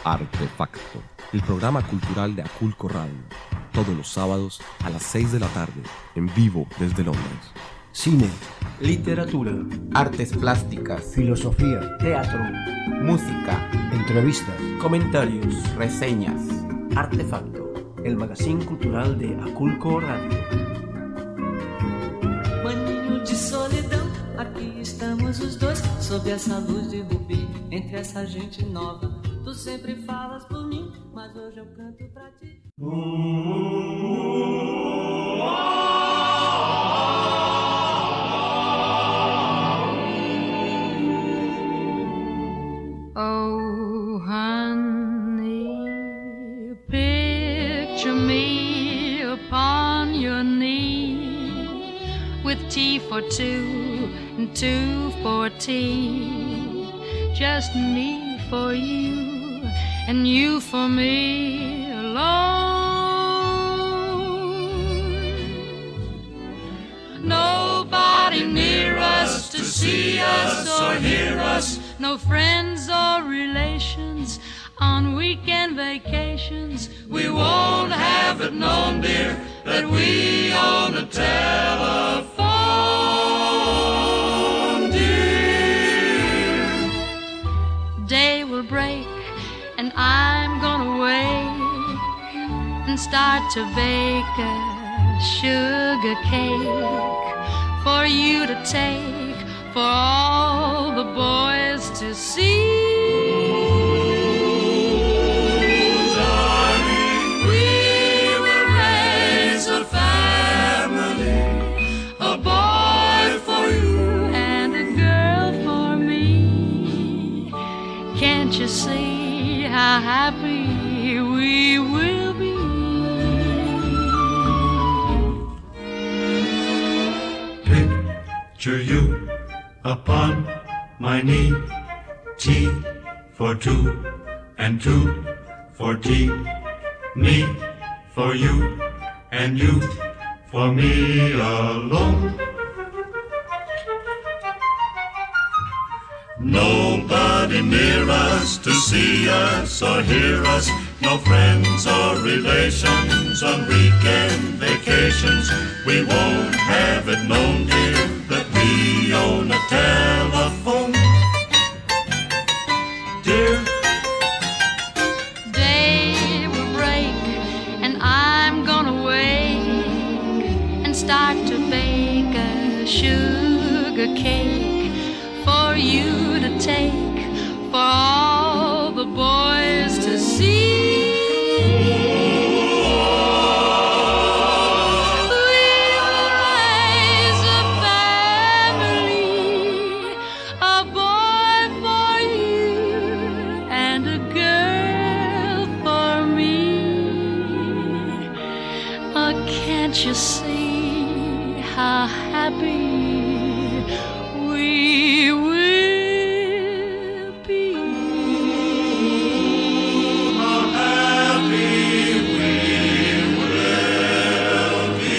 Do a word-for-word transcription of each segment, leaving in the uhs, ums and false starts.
Artefacto, el programa cultural de Aculco Radio, todos los sábados a las seis de la tarde, en vivo desde Londres. Cine, literatura, artes plásticas, filosofía, teatro, música, entrevistas, comentarios, reseñas. Artefacto, el magazine cultural de Aculco Radio. Maninho de solidão, aqui estamos os dois, sob essa luz de rubi, entre essa gente nova. Tu sempre falas por mim, mas hoje eu canto pra ti. Oh, honey, picture me upon your knee, with tea for two and two for tea, just me for you and you for me alone. Nobody near us to see us or hear us, no friends or relations on weekend vacations. We won't have it known, dear, that we own a telephone, dear. Day will break and I'm gonna wake and start to bake a sugar cake for you to take, for all the boys to see. Darling, we will raise a family, a boy for you and a girl for me. Can't you see how happy we will be? Picture you upon my knee, tea for two and two for tea, me for you and you for me alone. Nobody near us to see us or hear us, no friends or relations on weekend vacations. We won't have it known, dear, that we own a telephone, dear. Day will break and I'm gonna wake and start to bake a sugar cake for you to take, for all the boys to see. Can't you see how happy we will be? How happy we will be.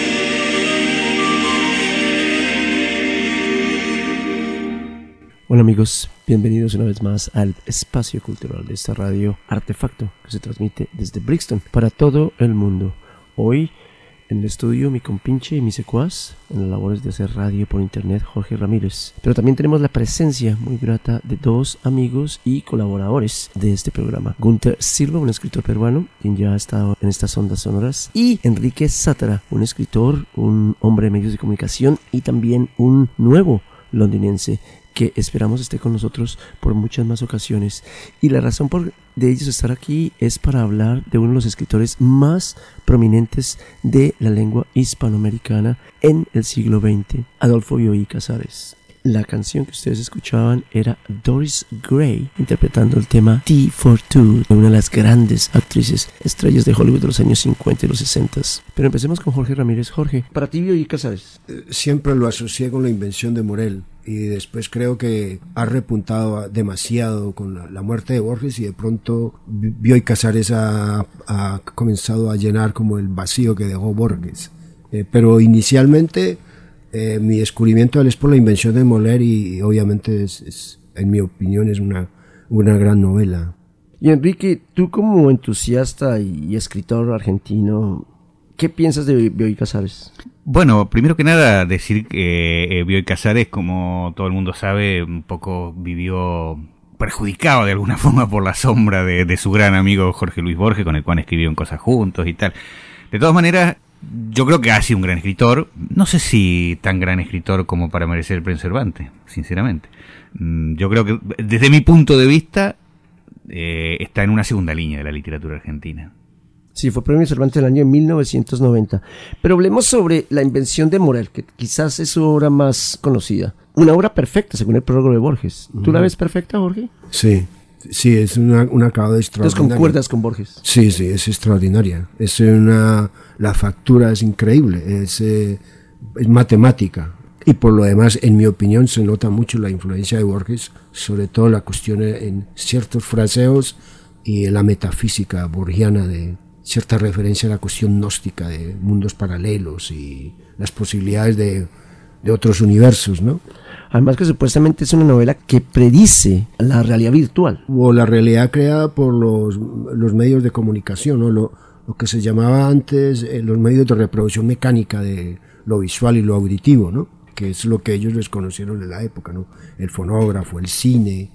Hola amigos, bienvenidos una vez más al espacio cultural de esta radio Artefacto, que se transmite desde Brixton para todo el mundo. Hoy en el estudio mi compinche y mi secuaz en las labores de hacer radio por internet, Jorge Ramírez. Pero también tenemos la presencia muy grata de dos amigos y colaboradores de este programa: Gunther Silva, un escritor peruano quien ya ha estado en estas ondas sonoras, y Enrique Sátara, un escritor, un hombre de medios de comunicación y también un nuevo londinense que esperamos esté con nosotros por muchas más ocasiones. Y la razón por de ellos estar aquí es para hablar de uno de los escritores más prominentes de la lengua hispanoamericana en el siglo veinte, Adolfo Bioy Casares. La canción que ustedes escuchaban era Doris Gray, interpretando el tema Tea for Two, una de las grandes actrices estrellas de Hollywood de los años cincuenta y los sesenta. Pero empecemos con Jorge Ramírez. Jorge, para ti Bioy Casares. Siempre lo asocié con la invención de Morel, y después creo que ha repuntado demasiado con la, la muerte de Borges, y de pronto Bioy Casares ha, ha comenzado a llenar como el vacío que dejó Borges. Eh, pero inicialmente eh, mi descubrimiento de él es por la invención de Molière, y, y obviamente es, es, en mi opinión es una, una gran novela. Y Enrique, tú como entusiasta y escritor argentino, ¿qué piensas de Bioy Casares? Bueno, primero que nada decir que eh, Bioy Casares, como todo el mundo sabe, un poco vivió perjudicado de alguna forma por la sombra de, de su gran amigo Jorge Luis Borges, con el cual escribieron cosas juntos y tal. De todas maneras, yo creo que ha sido un gran escritor. No sé si tan gran escritor como para merecer el premio Cervantes, sinceramente. Yo creo que desde mi punto de vista eh, está en una segunda línea de la literatura argentina. Sí, fue premio Cervantes del año de mil novecientos noventa. Pero hablemos sobre La invención de Morel, que quizás es su obra más conocida. Una obra perfecta, según el prólogo de Borges. ¿Tú uh-huh. la ves perfecta, Jorge? Sí, sí, es una, una acabado extraordinaria. Entonces, ¿concuerdas con Borges? Sí, sí, es extraordinaria. Es una, la factura es increíble, es, eh, es matemática. Y por lo demás, en mi opinión, se nota mucho la influencia de Borges, sobre todo la cuestión en ciertos fraseos y la metafísica borgiana de cierta referencia a la cuestión gnóstica de mundos paralelos y las posibilidades de, de otros universos, ¿no? Además que supuestamente es una novela que predice la realidad virtual. O la realidad creada por los, los medios de comunicación, ¿no? Lo, lo que se llamaba antes eh, los medios de reproducción mecánica de lo visual y lo auditivo, ¿no? Que es lo que ellos les conocieron en la época, ¿no? El fonógrafo, el cine,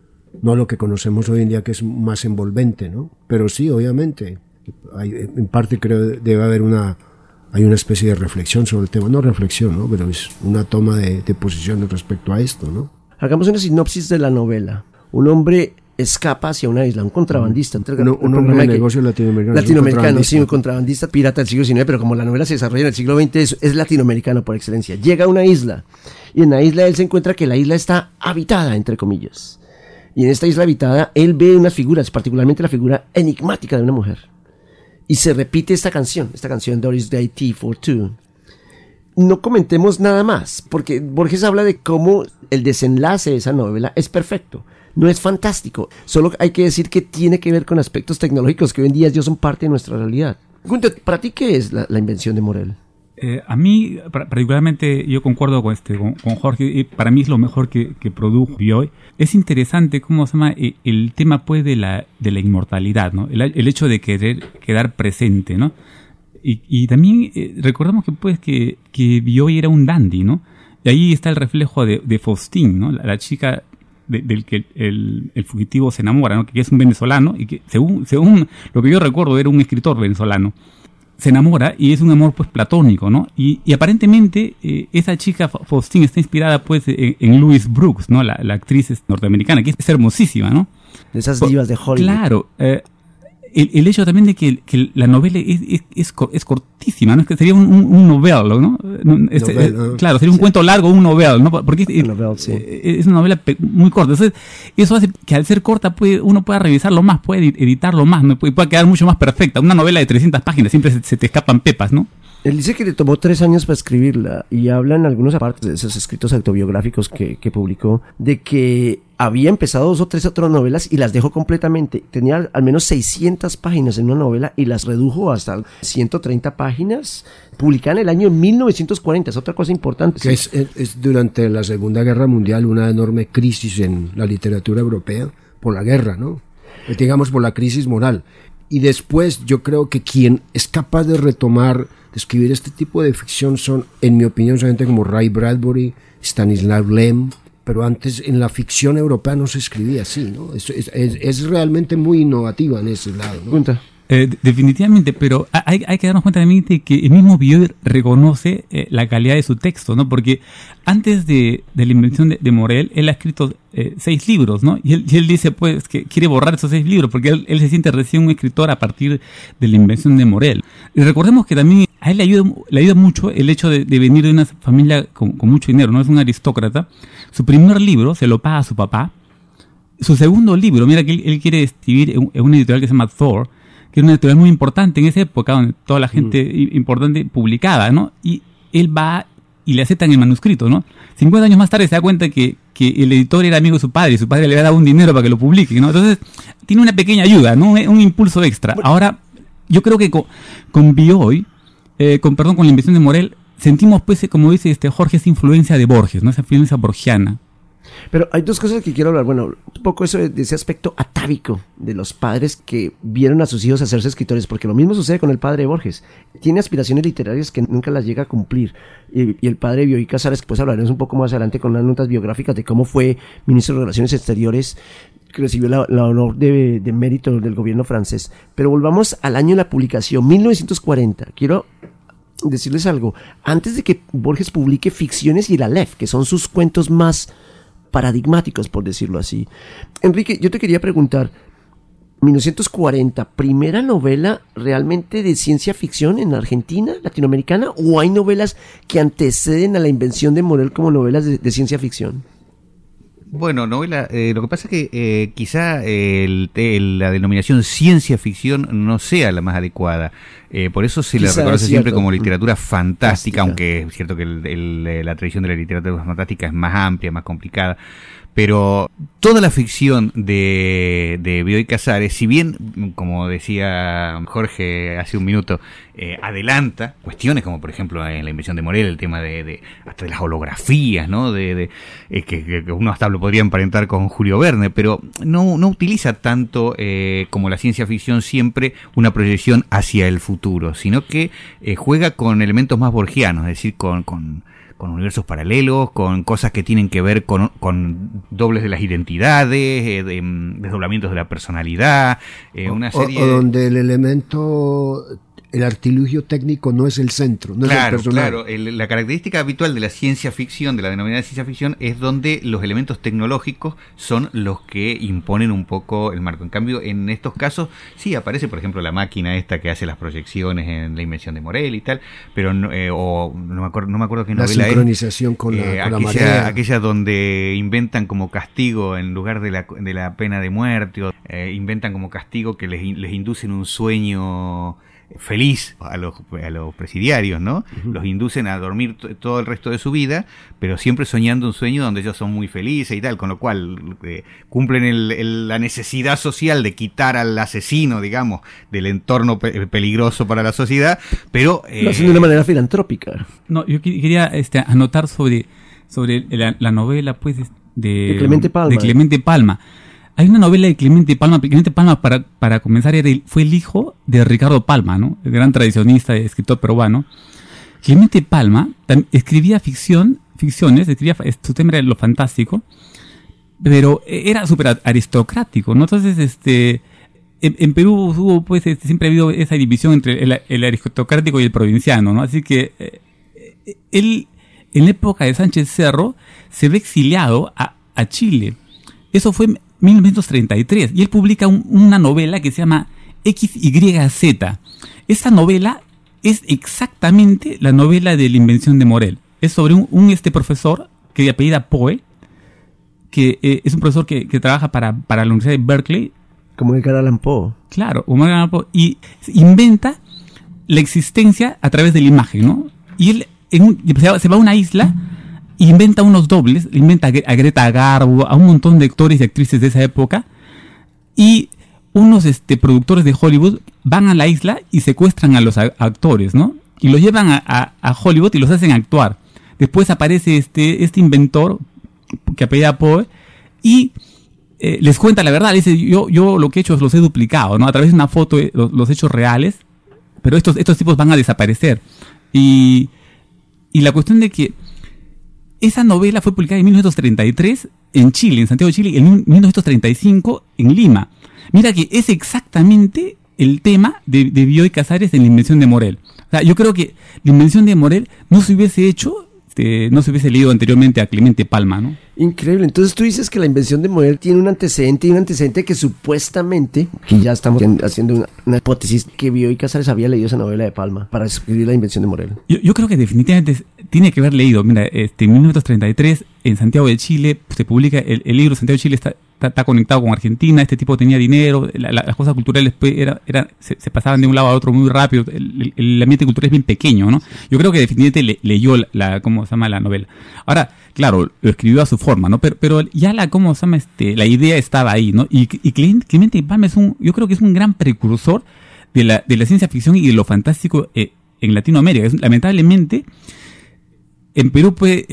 no lo que conocemos hoy en día, que es más envolvente, ¿no? Pero sí, obviamente, hay, en parte creo debe haber una, hay una especie de reflexión sobre el tema, no reflexión, ¿no? Pero es una toma de, de posición respecto a esto, ¿no? Hagamos una sinopsis de la novela. Un hombre escapa hacia una isla, un contrabandista. Un, un hombre de negocio latinoamericano. Latinoamericano, sí, un contrabandista pirata del siglo diecinueve, pero como la novela se desarrolla en el siglo veinte, es, es latinoamericano por excelencia. Llega a una isla, y en la isla él se encuentra que la isla está habitada, entre comillas. Y en esta isla habitada, él ve unas figuras, particularmente la figura enigmática de una mujer. Y se repite esta canción, esta canción Doris Day Tea for Two. No comentemos nada más, porque Borges habla de cómo el desenlace de esa novela es perfecto. No es fantástico, solo hay que decir que tiene que ver con aspectos tecnológicos que hoy en día ya son parte de nuestra realidad. Gunther, ¿para ti qué es la, la invención de Morel? Eh, a mí, particularmente, yo concuerdo con, este, con, con Jorge, y para mí es lo mejor que, que produjo Bioy. Es interesante cómo se llama el, el tema pues de la, de la inmortalidad, ¿no? El, el hecho de querer quedar presente, ¿no? Y, y también eh, recordamos que pues que, que Bioy era un dandy, ¿no? Y ahí está el reflejo de, de Faustín, ¿no? La, la chica de, del que el, el fugitivo se enamora, ¿no? Que es un venezolano y que según, según lo que yo recuerdo era un escritor venezolano. Se enamora y es un amor pues platónico, ¿no? Y, y aparentemente eh, esa chica Faustín está inspirada pues en, en Louise Brooks, ¿no? La, la actriz norteamericana, que es, es hermosísima, ¿no? De esas divas de Hollywood. Claro. Eh, el, el hecho también de que, que la novela es, es, es, es cortísima, ¿no? Es que sería un, un, un novel, ¿no? Este, novel, ¿no? Claro, sería un sí. cuento largo, un novel, ¿no? Porque es, novel, sí. es una novela muy corta. Entonces, eso hace que al ser corta puede, uno pueda revisarlo más, puede editarlo más, ¿no? Puede, puede quedar mucho más perfecta. Una novela de trescientas páginas, siempre se, se te escapan pepas, ¿no? Él dice que le tomó tres años para escribirla y habla en algunos apartes de esos escritos autobiográficos que, que publicó de que había empezado dos o tres otras novelas y las dejó completamente. Tenía al menos seiscientas páginas en una novela y las redujo hasta ciento treinta páginas, publicada en el año mil novecientos cuarenta. Es otra cosa importante. Que es, es, es durante la Segunda Guerra Mundial una enorme crisis en la literatura europea por la guerra, ¿no? Digamos por la crisis moral. Y después yo creo que quien es capaz de retomar, de escribir este tipo de ficción son, en mi opinión, son gente como Ray Bradbury, Stanislav Lem, pero antes en la ficción europea no se escribía así, ¿no? Es, es, es, es realmente muy innovativa en ese lado, ¿no? Cuenta. Eh, definitivamente, pero hay, hay que darnos cuenta también de que el mismo Bioy reconoce eh, la calidad de su texto, ¿no? Porque antes de, de la invención de, de Morel, él ha escrito eh, seis libros, ¿no? Y él, y él dice, pues, que quiere borrar esos seis libros, porque él, él se siente recién un escritor a partir de la invención de Morel. Y recordemos que también a él le ayuda, le ayuda mucho el hecho de, de venir de una familia con, con mucho dinero, ¿no? Es un aristócrata. Su primer libro se lo paga a su papá. Su segundo libro, mira que él, él quiere escribir en, en una editorial que se llama Thor, que es una editorial muy importante en esa época, donde toda la gente mm. importante publicaba, ¿no? Y él va y le aceptan el manuscrito, ¿no? cincuenta años más tarde se da cuenta que, que el editor era amigo de su padre y su padre le había dado un dinero para que lo publique, ¿no? Entonces, tiene una pequeña ayuda, ¿no? Un, un impulso extra. Bueno. Ahora, yo creo que con, con Bioy, eh, con, perdón, con la invención de Morel, sentimos, pues, como dice este Jorge, esa influencia de Borges, ¿no? Esa influencia borgiana. Pero hay dos cosas que quiero hablar. Bueno, un poco eso de, de ese aspecto atávico de los padres que vieron a sus hijos hacerse escritores, porque lo mismo sucede con el padre de Borges. Tiene aspiraciones literarias que nunca las llega a cumplir. Y, y el padre de Bioy Casares, que pues hablaremos un poco más adelante con unas notas biográficas de cómo fue ministro de Relaciones Exteriores, que recibió la, la honor de, de mérito del gobierno francés. Pero volvamos al año de la publicación, mil novecientos cuarenta. Quiero decirles algo. Antes de que Borges publique Ficciones y el Aleph, que son sus cuentos más paradigmáticos, por decirlo así. Enrique, yo te quería preguntar, mil novecientos cuarenta, ¿primera novela realmente de ciencia ficción en Argentina, latinoamericana? ¿O hay novelas que anteceden a la invención de Morel como novelas de, de ciencia ficción? Bueno, novela, eh, lo que pasa es que eh, quizá el, el, la denominación ciencia ficción no sea la más adecuada. Eh, por eso se Quizá la reconoce siempre como literatura fantástica, fantástica, aunque es cierto que el, el, la tradición de la literatura fantástica es más amplia, más complicada. Pero toda la ficción de, de Bioy Casares, si bien, como decía Jorge hace un minuto, eh, adelanta cuestiones como, por ejemplo, en la invención de Morel, el tema de, de hasta de las holografías, ¿no? De, de eh, que, que uno hasta lo podría emparentar con Julio Verne, pero no, no utiliza tanto eh, como la ciencia ficción siempre una proyección hacia el futuro, sino que eh, juega con elementos más borgianos, es decir, con... con con universos paralelos, con cosas que tienen que ver con, con dobles de las identidades, eh, de, desdoblamientos de la personalidad, eh, una serie o, o donde el elemento, el artilugio técnico no es el centro, no claro, es el personaje. Claro, el, la característica habitual de la ciencia ficción, de la denominada ciencia ficción, es donde los elementos tecnológicos son los que imponen un poco el marco. En cambio, en estos casos, sí aparece, por ejemplo, la máquina esta que hace las proyecciones en la invención de Morel y tal, pero no, eh, o no me acuerdo, no me acuerdo qué la novela es. La sincronización con, eh, la, con aquella, la marea. Aquella donde inventan como castigo, en lugar de la, de la pena de muerte, o, eh, inventan como castigo que les, les inducen un sueño feliz a los, a los presidiarios, ¿no? Uh-huh. Los inducen a dormir t- todo el resto de su vida, pero siempre soñando un sueño donde ellos son muy felices y tal, con lo cual eh, cumplen el, el, la necesidad social de quitar al asesino, digamos, del entorno pe- peligroso para la sociedad, pero... Eh, lo hacen de una manera filantrópica. No, yo quería este, anotar sobre, sobre la, la novela, pues, de, de Clemente Palma. De Clemente Palma. Hay una novela de Clemente Palma. Clemente Palma, para, para comenzar, era el, fue el hijo de Ricardo Palma, ¿no? El gran tradicionista y escritor peruano. Clemente Palma tam, escribía ficción, ficciones, escribía, su tema era lo fantástico, pero era súper aristocrático, ¿no? Entonces, este, en, en Perú hubo, pues, este, siempre ha habido esa división entre el, el aristocrático y el provinciano, ¿no? Así que eh, él, en la época de Sánchez Cerro, se ve exiliado a, a Chile. Eso fue mil novecientos treinta y tres, y él publica un, una novela que se llama X Y Z. Esta novela es exactamente la novela de la invención de Morel. Es sobre un, un este profesor que de apellida Poe, que eh, es un profesor que, que trabaja para, para la Universidad de Berkeley. Como Edgar Allan Poe. Claro, como Edgar Allan Poe. Y inventa la existencia a través de la imagen, ¿no? Y él en un, se, va, se va a una isla, inventa unos dobles, inventa a Greta Garbo, a un montón de actores y actrices de esa época, y unos este, productores de Hollywood van a la isla y secuestran a los a- actores, ¿no? Y los llevan a, a, a Hollywood y los hacen actuar. Después aparece este, este inventor que apellida Poe y eh, les cuenta la verdad. Le dice, yo, yo lo que he hecho es los he duplicado, ¿no? A través de una foto, eh, los, los hechos reales, pero estos, estos tipos van a desaparecer. Y, y la cuestión de que esa novela fue publicada en mil novecientos treinta y tres en Chile, en Santiago de Chile, y en mil novecientos treinta y cinco en Lima. Mira que es exactamente el tema de, de Bioy Casares en la invención de Morel. O sea, yo creo que la invención de Morel no se hubiese hecho, este, no se hubiese leído anteriormente a Clemente Palma, ¿no? Increíble. Entonces tú dices que la invención de Morel tiene un antecedente y un antecedente que supuestamente, que ya estamos haciendo una, una hipótesis, que Bioy Casares había leído esa novela de Palma para escribir la invención de Morel. Yo, yo creo que definitivamente tiene que haber leído. Mira, este, en mil novecientos treinta y tres en Santiago de Chile se publica el, el libro. Santiago de Chile está, está, está conectado con Argentina. Este tipo tenía dinero, la, la, las cosas culturales pues, era, era, se, se pasaban de un lado a otro muy rápido. El, el, el ambiente cultural es bien pequeño, ¿no? Yo creo que definitivamente le, leyó la, la, ¿cómo se llama? La novela. Ahora, claro, lo escribió a su forma, ¿no? Pero, pero ya la, ¿cómo se llama? Este, la idea estaba ahí, ¿no? Y, y Clemente Palma es un, yo creo que es un gran precursor de la, de la ciencia ficción y de lo fantástico eh, en Latinoamérica. Es, lamentablemente, en Perú, pues, eh,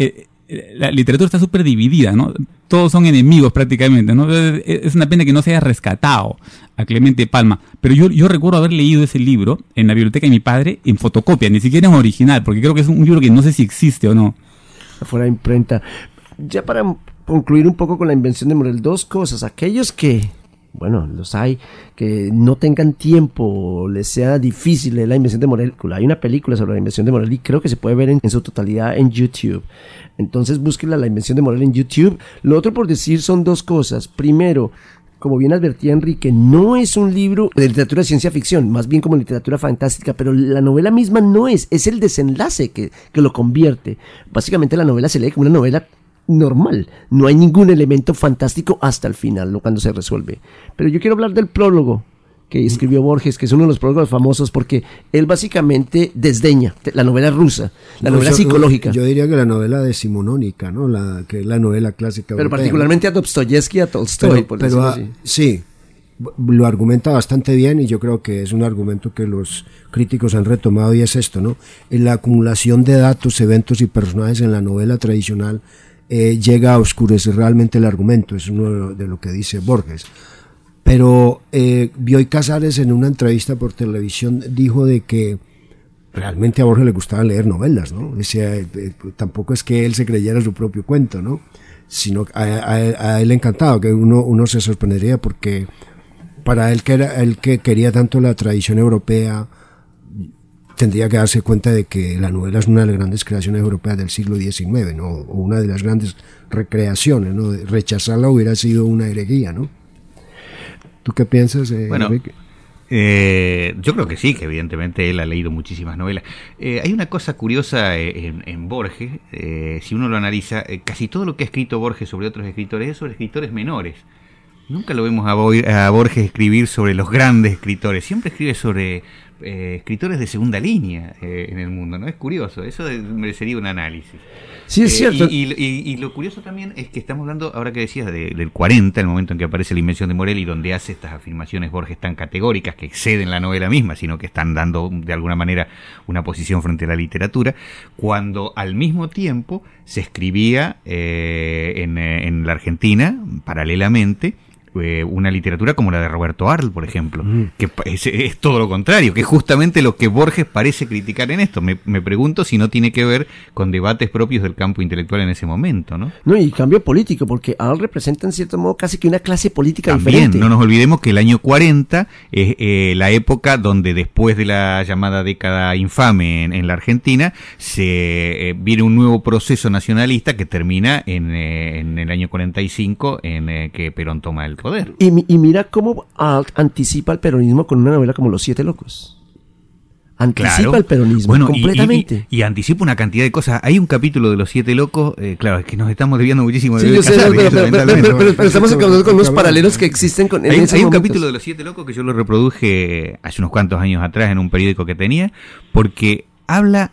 la literatura está súper dividida, ¿no? Todos son enemigos prácticamente, ¿no? Es una pena que no se haya rescatado a Clemente Palma. Pero yo, yo recuerdo haber leído ese libro en la biblioteca de mi padre en fotocopia, ni siquiera en original, porque creo que es un libro que no sé si existe o no. Fuera de imprenta. Ya para concluir un poco con la invención de Morel, dos cosas. Aquellos que, bueno, los hay, que no tengan tiempo, les sea difícil leer la invención de Morel. Hay una película sobre la invención de Morel y creo que se puede ver en, en su totalidad en YouTube. Entonces búsquenla, la invención de Morel, en YouTube. Lo otro por decir son dos cosas. Primero, como bien advertía Enrique, no es un libro de literatura de ciencia ficción, más bien como literatura fantástica, pero la novela misma no es, es el desenlace que, que lo convierte. Básicamente la novela se lee como una novela normal, no hay ningún elemento fantástico hasta el final, no cuando se resuelve. Pero yo quiero hablar del prólogo que escribió Borges, que es uno de los prólogos famosos, porque él básicamente desdeña la novela rusa, la no, novela yo, psicológica. Yo diría que la novela decimonónica, ¿no? La, que es la novela clásica. Pero europea, particularmente ¿no? a Dostoyevsky y a Tolstoy, pero, por pero decirlo a, así. Sí, lo argumenta bastante bien y yo creo que es un argumento que los críticos han retomado y es esto, ¿no? En la acumulación de datos, eventos y personajes en la novela tradicional eh, llega a oscurecer realmente el argumento, es uno de lo que dice Borges. Pero eh, Bioy Casares en una entrevista por televisión dijo de que realmente a Borges le gustaba leer novelas, ¿no? Decía, eh, tampoco es que él se creyera su propio cuento, ¿no? Sino a, a, a él le encantaba, que uno, uno se sorprendería porque para él que era él que quería tanto la tradición europea, tendría que darse cuenta de que la novela es una de las grandes creaciones europeas del siglo diecinueve, ¿no? O una de las grandes recreaciones, ¿no? Rechazarla hubiera sido una herejía, ¿no? ¿Tú qué piensas, eh, bueno, Enrique? Eh, yo creo que sí, que evidentemente él ha leído muchísimas novelas. Eh, hay una cosa curiosa en, en Borges, eh, si uno lo analiza, eh, casi todo lo que ha escrito Borges sobre otros escritores es sobre escritores menores. Nunca lo vemos a, a Borges escribir sobre los grandes escritores, siempre escribe sobre eh, escritores de segunda línea eh, en el mundo, ¿no? Es curioso, eso merecería un análisis. Sí, es eh, cierto. Y, y, y, y lo curioso también es que estamos hablando, ahora que decías, de, del cuarenta, el momento en que aparece la invención de Morel y donde hace estas afirmaciones Borges tan categóricas que exceden la novela misma, sino que están dando de alguna manera una posición frente a la literatura, cuando al mismo tiempo se escribía eh, en, en la Argentina, paralelamente, una literatura como la de Roberto Arlt, por ejemplo, mm. que es, es todo lo contrario, que es justamente lo que Borges parece criticar en esto. Me, me pregunto si no tiene que ver con debates propios del campo intelectual en ese momento, ¿no? No, y cambio político, porque Arlt representa en cierto modo casi que una clase política También, diferente. No nos olvidemos que el año cuarenta es eh, la época donde después de la llamada década infame en, en la Argentina, se eh, viene un nuevo proceso nacionalista que termina en, eh, en el año cuarenta y cinco, en eh, que Perón toma el poder. Y, y mira cómo Arlt anticipa el peronismo con una novela como Los Siete Locos. Anticipa claro. el peronismo bueno, completamente. Y, y, y anticipa una cantidad de cosas. Hay un capítulo de Los Siete Locos, eh, claro, es que nos estamos desviando muchísimo de sí, yo sé, Casares, pero, pero, pero, pero, pero, pero estamos con unos paralelos que existen con, en Hay, ese hay un momentos. capítulo de Los Siete Locos que yo lo reproduje hace unos cuantos años atrás en un periódico que tenía, porque habla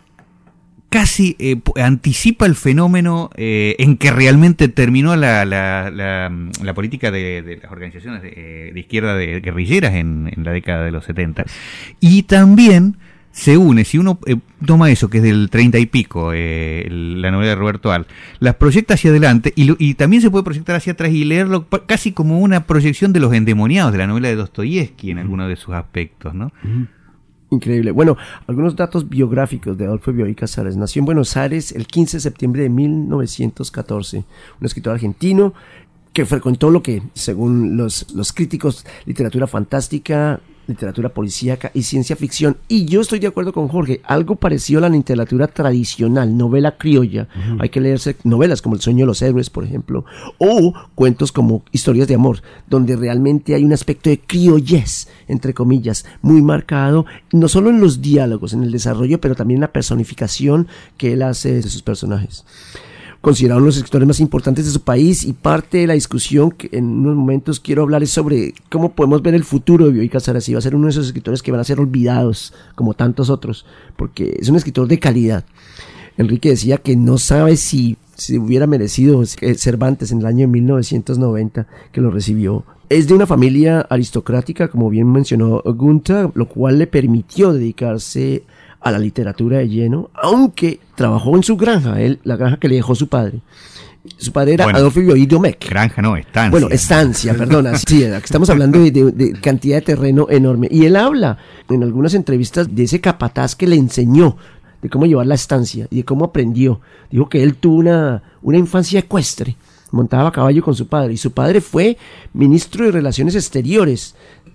casi eh, anticipa el fenómeno eh, en que realmente terminó la, la, la, la política de, de las organizaciones de, de izquierda de guerrilleras en, en la década de los setenta. Y también se une, si uno eh, toma eso, que es del treinta y pico, eh, el, la novela de Roberto Arlt, las proyecta hacia adelante y, lo, y también se puede proyectar hacia atrás y leerlo casi como una proyección de los endemoniados de la novela de Dostoyevsky en algunos de sus aspectos, ¿no? Uh-huh. Increíble. Bueno, algunos datos biográficos de Adolfo Bioy Casares. Nació en Buenos Aires el quince de septiembre de mil novecientos catorce. Un escritor argentino que frecuentó lo que, según los, los críticos, literatura fantástica, literatura policíaca y ciencia ficción. Y yo estoy de acuerdo con Jorge, algo parecido a la literatura tradicional, novela criolla. Uh-huh. Hay que leerse novelas como El sueño de los héroes, por ejemplo, o cuentos como Historias de amor, donde realmente hay un aspecto de criollez, entre comillas, muy marcado, no solo en los diálogos, en el desarrollo, pero también en la personificación que él hace de sus personajes. Considerado uno de los escritores más importantes de su país, y parte de la discusión que en unos momentos quiero hablar es sobre cómo podemos ver el futuro de Bioy Casares. Si va a ser uno de esos escritores que van a ser olvidados como tantos otros, porque es un escritor de calidad. Enrique decía que no sabe si si hubiera merecido Cervantes en el año mil novecientos noventa que lo recibió. Es de una familia aristocrática, como bien mencionó Gunther, lo cual le permitió dedicarse a la literatura de lleno, aunque trabajó en su granja, él, la granja que le dejó su padre. Su padre era bueno, Adolfo Bioy Domecq. Granja no, estancia. Bueno, estancia, perdona. Sí, estamos hablando de, de, de cantidad de terreno enorme. Y él habla en algunas entrevistas de ese capataz que le enseñó de cómo llevar la estancia y de cómo aprendió. Dijo que él tuvo una, una infancia ecuestre, montaba a caballo con su padre, y su padre fue ministro de Relaciones Exteriores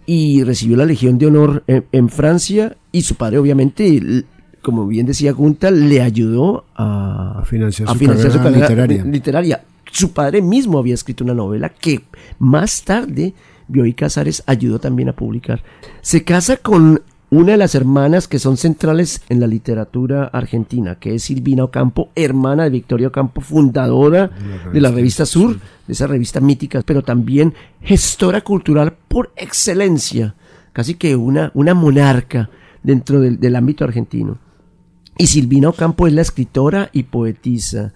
y recibió la Legión de Honor en, en Francia, y su padre obviamente, como bien decía Gunther, le ayudó a, a financiar, a su, financiar carrera su carrera literaria. literaria. Su padre mismo había escrito una novela que más tarde Bioy Casares ayudó también a publicar. Se casa con una de las hermanas que son centrales en la literatura argentina, que es Silvina Ocampo, hermana de Victoria Ocampo, fundadora de la revista, de la revista Sur, de esa revista mítica, pero también gestora cultural por excelencia, casi que una, una monarca dentro del, del ámbito argentino. Y Silvina Ocampo es la escritora y poetisa.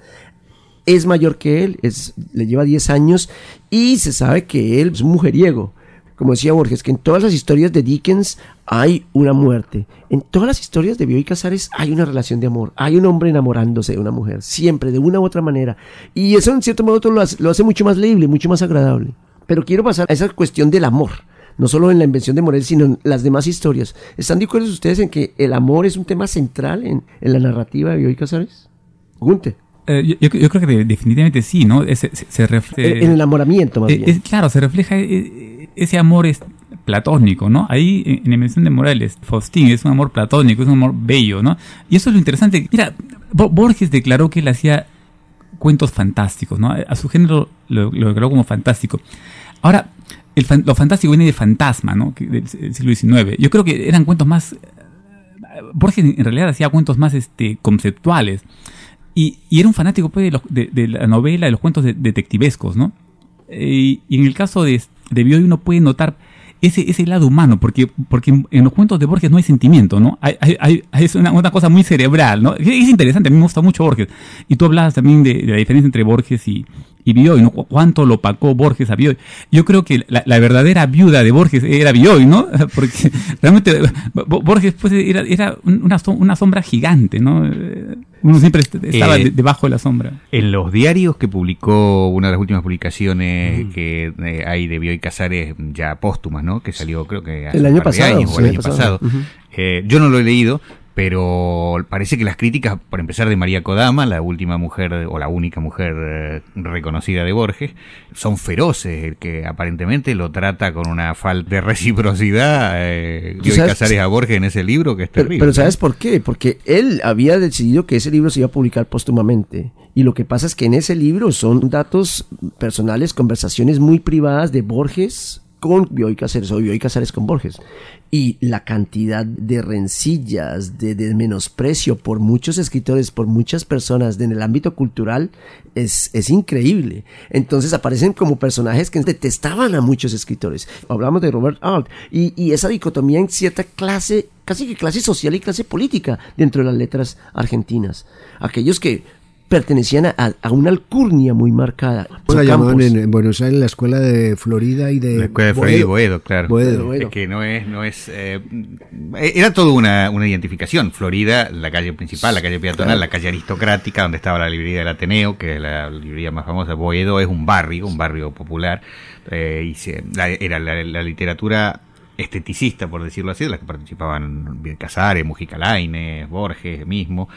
Es mayor que él, es, le lleva diez años, y se sabe que él es un mujeriego. Como decía Borges, que en todas las historias de Dickens hay una muerte. En todas las historias de Bioy Casares hay una relación de amor. Hay un hombre enamorándose de una mujer, siempre, de una u otra manera. Y eso en cierto modo lo hace, lo hace mucho más leíble, mucho más agradable. Pero quiero pasar a esa cuestión del amor, no solo en la invención de Morel, sino en las demás historias. ¿Están de acuerdo ustedes en que el amor es un tema central en, en la narrativa de Bioy Casares? Gunther. Eh, yo, yo creo que definitivamente sí, ¿no? Se, se, se refleja, el, el enamoramiento, más eh, bien. Es, claro, se refleja eh, ese amor es platónico, ¿no? Ahí en, en la invención de Morales, Faustín es un amor platónico, es un amor bello, ¿no? Y eso es lo interesante. Mira, Borges declaró que él hacía cuentos fantásticos, ¿no? A su género lo, lo declaró como fantástico. Ahora, el, lo fantástico viene de fantasma, ¿no? Del siglo diecinueve. Yo creo que eran cuentos más... Borges en realidad hacía cuentos más este, conceptuales. Y, y era un fanático pues, de, los, de, de la novela, de los cuentos de, detectivescos, ¿no? Y, y en el caso de, de Bioy uno puede notar ese, ese lado humano, porque, porque en, en los cuentos de Borges no hay sentimiento, ¿no? Hay, hay, hay, es una, una cosa muy cerebral, ¿no? Es interesante, a mí me gusta mucho Borges. Y tú hablabas también de, de la diferencia entre Borges y, y Bioy, ¿no? Cuánto lo opacó Borges a Bioy. Yo creo que la, la verdadera viuda de Borges era Bioy, ¿no? Porque realmente Borges pues era, era una, una sombra gigante, ¿no? Uno siempre estaba eh, de, debajo de la sombra. En los diarios que publicó, una de las últimas publicaciones mm. que eh, hay de Bioy Casares ya póstumas, ¿no? Que salió creo que hace el año pasado, años, sí, o el año pasado. pasado. Uh-huh. eh, yo no lo he leído, pero parece que las críticas, por empezar de María Kodama, la última mujer o la única mujer eh, reconocida de Borges, son feroces, el que aparentemente lo trata con una falta de reciprocidad eh, Bioy Casares a Borges en ese libro, que es terrible. Pero, pero ¿sabes por qué? Porque él había decidido que ese libro se iba a publicar póstumamente, y lo que pasa es que en ese libro son datos personales, conversaciones muy privadas de Borges con Bioy Casares o Bioy Casares con Borges, y la cantidad de rencillas, de, de menosprecio por muchos escritores, por muchas personas de, en el ámbito cultural es, es increíble. Entonces aparecen como personajes que detestaban a muchos escritores. Hablamos de Robert Alt y, y esa dicotomía en cierta clase, casi que clase social y clase política dentro de las letras argentinas. Aquellos que pertenecían a, a una alcurnia muy marcada. La llamaban en, en Buenos Aires la escuela de Florida y de la escuela de Florida y Boedo, claro. Boedo. Es que no es, no es, eh, era toda una, una identificación. Florida, la calle principal, la calle peatonal, claro. La calle aristocrática, donde estaba la librería del Ateneo, que es la librería más famosa. Boedo es un barrio, un barrio popular, eh, y se, la, era la, la literatura esteticista, por decirlo así, de las que participaban Bioy Casares, Mujica Lainez, Borges mismo,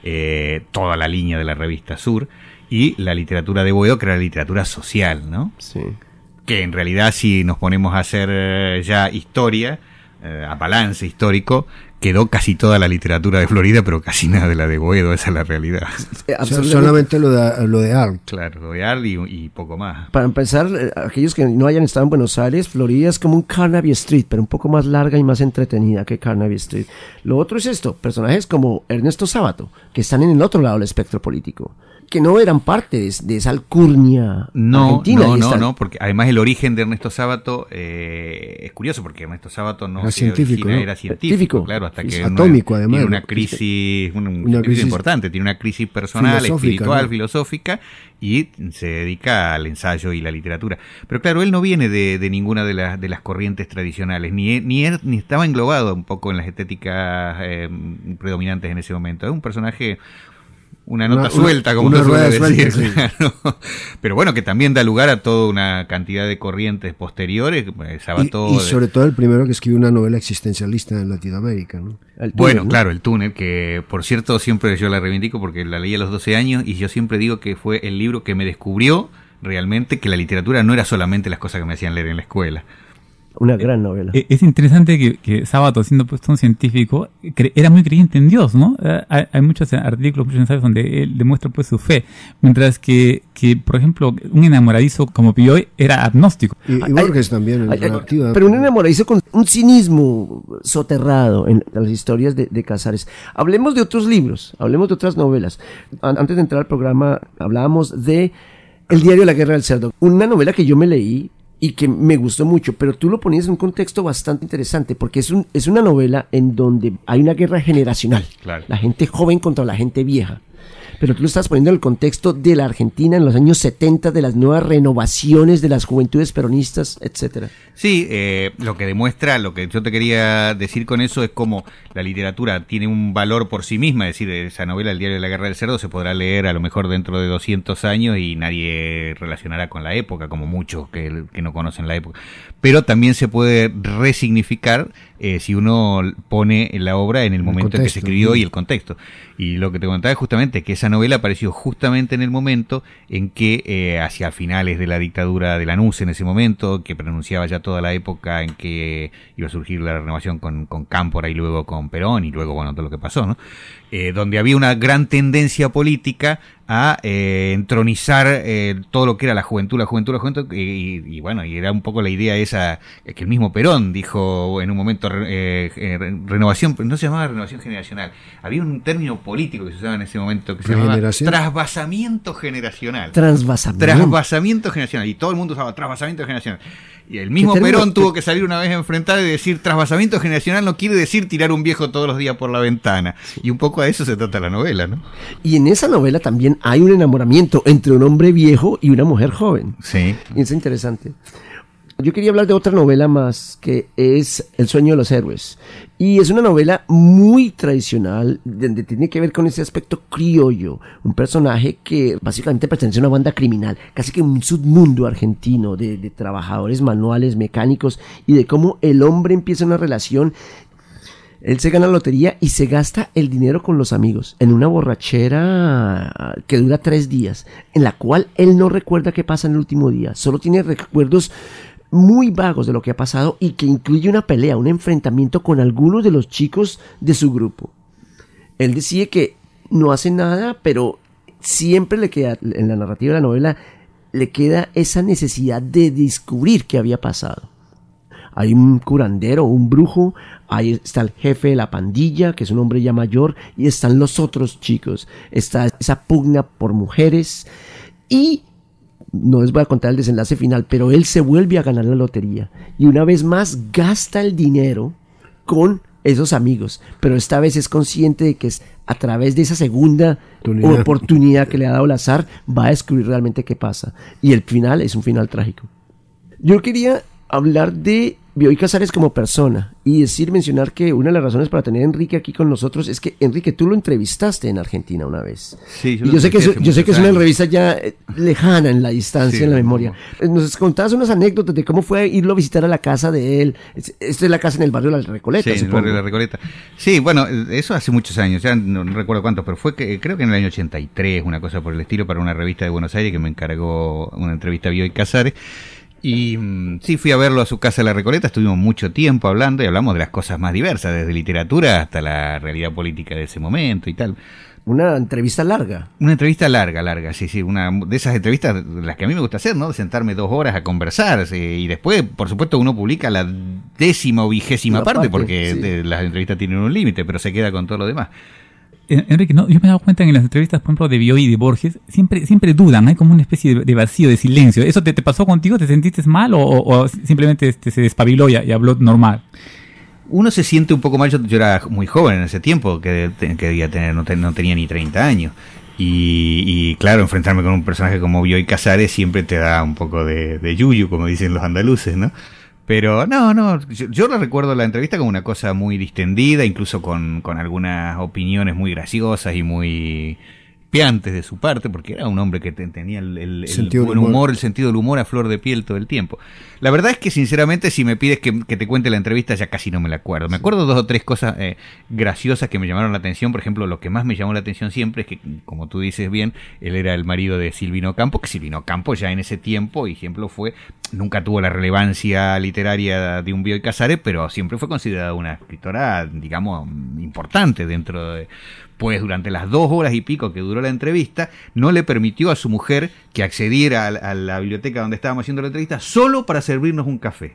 eh, toda la línea de la revista Sur, y la literatura de Boedo, que era la literatura social, ¿no? Sí. Que en realidad, si nos ponemos a hacer eh, ya historia, eh, a balance histórico, quedó casi toda la literatura de Florida, pero casi nada de la de Boedo, esa es la realidad. O sea, solamente lo de, lo de Arlt. Claro, lo de Arlt y, y poco más. Para empezar, aquellos que no hayan estado en Buenos Aires, Florida es como un Carnaby Street, pero un poco más larga y más entretenida que Carnaby Street. Lo otro es esto, personajes como Ernesto Sábato, que están en el otro lado del espectro político. que no eran parte de, de esa alcurnia no, argentina. No, no, esta... no, porque además el origen de Ernesto Sábato eh, es curioso, porque Ernesto Sábato no era se científico, origina, ¿no? era científico, científico, claro, hasta que atómico, una, además, tiene una ¿no? crisis, una, una crisis crisis importante, tiene una crisis personal, filosófica, espiritual, ¿no? filosófica, y se dedica al ensayo y la literatura. Pero claro, él no viene de, de ninguna de las de las corrientes tradicionales, ni ni, él, ni estaba englobado un poco en las estéticas eh, predominantes en ese momento. Es un personaje, una nota una, suelta, como una se suele decir. Suelta, sí. Claro. Pero bueno, que también da lugar a toda una cantidad de corrientes posteriores. Sábato, y, y sobre todo el primero que escribió una novela existencialista en Latinoamérica, ¿no? El túnel, bueno, ¿no? Claro, El túnel, que por cierto siempre yo la reivindico porque la leí a los doce años y yo siempre digo que fue el libro que me descubrió realmente que la literatura no era solamente las cosas que me hacían leer en la escuela. Una gran novela. Eh, es interesante que, que Sábato, siendo puesto un científico, cre- era muy creyente en Dios, ¿no? Eh, hay, hay muchos artículos, muchos ensayos donde él demuestra pues su fe, mientras que, que por ejemplo, un enamoradizo como Bioy era agnóstico. Y, y Borges también, en ay, relativa. Pero un enamoradizo con un cinismo soterrado en las historias de, de Casares. Hablemos de otros libros, hablemos de otras novelas. Antes de entrar al programa, hablábamos de El diario de la guerra del cerdo, una novela que yo me leí y que me gustó mucho, pero tú lo ponías en un contexto bastante interesante, porque es, un, es una novela en donde hay una guerra generacional, claro. La gente joven contra la gente vieja, pero tú lo estás poniendo en el contexto de la Argentina en los años setenta, de las nuevas renovaciones de las juventudes peronistas, etcétera. Sí, eh, lo que demuestra, lo que yo te quería decir con eso es cómo la literatura tiene un valor por sí misma, es decir, esa novela El diario de la guerra del cerdo se podrá leer a lo mejor dentro de doscientos años y nadie relacionará con la época, como muchos que, que no conocen la época, pero también se puede resignificar eh, si uno pone la obra en el, el momento contexto, en que se escribió, ¿sí? Y el contexto. Y lo que te contaba es justamente que esa novela apareció justamente en el momento en que, eh, hacia finales de la dictadura de Lanús en ese momento, que pronunciaba ya toda la época en que iba a surgir la renovación con, con Cámpora y luego con Perón y luego, bueno, todo lo que pasó, ¿no? Eh, donde había una gran tendencia política a eh, entronizar eh, todo lo que era la juventud, la juventud, la juventud, y, y, y bueno, y era un poco la idea esa que el mismo Perón dijo en un momento, eh, eh, renovación, no se llamaba renovación generacional, había un término político que se usaba en ese momento que se llamaba trasvasamiento generacional. Transvasamiento. Trasvasamiento generacional, y todo el mundo usaba trasvasamiento generacional. Y el mismo Perón tuvo que salir una vez a enfrentar y decir trasvasamiento generacional no quiere decir tirar un viejo todos los días por la ventana. Y un poco a eso se trata la novela, ¿no? Y en esa novela también hay un enamoramiento entre un hombre viejo y una mujer joven. Sí. Y es interesante. Yo quería hablar de otra novela más, que es El sueño de los héroes. Y es una novela muy tradicional, donde tiene que ver con ese aspecto criollo. Un personaje que básicamente pertenece a una banda criminal, casi que un submundo argentino de, de trabajadores manuales, mecánicos, y de cómo el hombre empieza una relación. Él se gana la lotería y se gasta el dinero con los amigos en una borrachera que dura tres días, en la cual él no recuerda qué pasa en el último día, solo tiene recuerdos muy vagos de lo que ha pasado y que incluye una pelea, un enfrentamiento con algunos de los chicos de su grupo. Él decide que no hace nada, pero siempre le queda, en la narrativa de la novela, le queda esa necesidad de descubrir qué había pasado. Hay un curandero, un brujo, ahí está el jefe de la pandilla, que es un hombre ya mayor, y están los otros chicos. Está esa pugna por mujeres, y no les voy a contar el desenlace final, pero él se vuelve a ganar la lotería, y una vez más gasta el dinero con esos amigos, pero esta vez es consciente de que es a través de esa segunda oportunidad, oportunidad que le ha dado el azar, va a descubrir realmente qué pasa, y el final es un final trágico. Yo quería hablar de Bioy Casares como persona y decir, mencionar que una de las razones para tener a Enrique aquí con nosotros es que, Enrique, tú lo entrevistaste en Argentina una vez. Sí, yo, y yo sé que es, yo sé que es una entrevista ya eh, lejana en la distancia, sí, en la memoria. Nos contabas unas anécdotas de cómo fue irlo a visitar a la casa de él. Esta es la casa en el barrio de la Recoleta, sí, supongo. en el barrio de la Recoleta. Sí, bueno, eso hace muchos años, ya no, no recuerdo cuántos, pero fue que creo que en el año ochenta y tres, una cosa por el estilo, para una revista de Buenos Aires que me encargó una entrevista a Bioy Casares. Y sí, fui a verlo a su casa de la Recoleta, estuvimos mucho tiempo hablando y hablamos de las cosas más diversas, desde literatura hasta la realidad política de ese momento y tal. Una entrevista larga. Una entrevista larga, larga, sí, sí, una de esas entrevistas, las que a mí me gusta hacer, ¿no? De sentarme dos horas a conversar, sí, y después, por supuesto, uno publica la décima o vigésima parte, parte, porque sí. de, las entrevistas tienen un límite, pero se queda con todo lo demás. Enrique, no, yo me he dado cuenta que en las entrevistas, por ejemplo, de Bioy y de Borges, siempre siempre dudan, hay como una especie de, de vacío, de silencio. ¿Eso te, te pasó contigo? ¿Te sentiste mal o, o, o simplemente este, se despabiló y, y habló normal? Uno se siente un poco mal. Yo, yo era muy joven en ese tiempo, que, que debía tener, no, te, no tenía ni treinta años. Y, y claro, enfrentarme con un personaje como Bioy Casares siempre te da un poco de, de yuyu, como dicen los andaluces, ¿no? Pero no, no, yo, yo lo recuerdo la entrevista como una cosa muy distendida, incluso con, con algunas opiniones muy graciosas y muy piantes de su parte, porque era un hombre que te, tenía el, el, el buen humor. humor, el sentido del humor a flor de piel todo el tiempo. La verdad es que sinceramente si me pides que, que te cuente la entrevista ya casi no me la acuerdo. Me acuerdo dos o tres cosas eh, graciosas que me llamaron la atención. Por ejemplo, lo que más me llamó la atención siempre es que, como tú dices bien, él era el marido de Silvina Ocampo, que Silvina Ocampo ya en ese tiempo, ejemplo, fue, nunca tuvo la relevancia literaria de un Bioy Casares, pero siempre fue considerada una escritora, digamos, importante dentro de... Pues durante las dos horas y pico que duró la entrevista, no le permitió a su mujer que accediera a, a la biblioteca donde estábamos haciendo la entrevista solo para servirnos un café.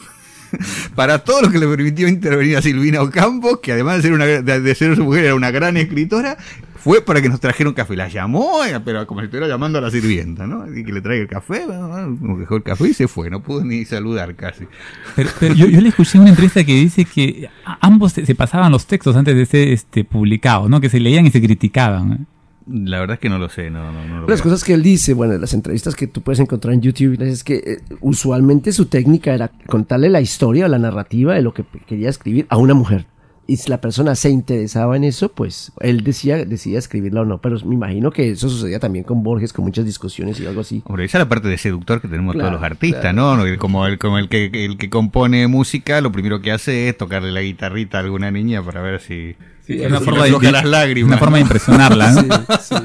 Para todo lo que le permitió intervenir a Silvina Ocampo, que además de ser, una, de, de ser su mujer era una gran escritora, fue para que nos trajera un café. La llamó, pero como si estuviera llamando a la sirvienta, ¿no? Y que le traiga el café, como que dejó el café y se fue, no pudo ni saludar casi. Pero, pero yo, yo le escuché una entrevista que dice que ambos se, se pasaban los textos antes de ser este, publicados, ¿no? Que se leían y se criticaban, ¿eh? La verdad es que no lo sé, no, no, no lo Las veo. Cosas que él dice, bueno, en las entrevistas que tú puedes encontrar en YouTube, es que eh, usualmente su técnica era contarle la historia o la narrativa de lo que quería escribir a una mujer. Y si la persona se interesaba en eso, pues él decía, decidía escribirla o no. Pero me imagino que eso sucedía también con Borges, con muchas discusiones y algo así. Hombre, esa es la parte de seductor que tenemos claro, todos los artistas, claro. ¿no? Como, el, como el, que, el que compone música, lo primero que hace es tocarle la guitarrita a alguna niña para ver si... Sí, es una, si forma de, las lágrimas, una forma de impresionarla, ¿no? Sí, sí.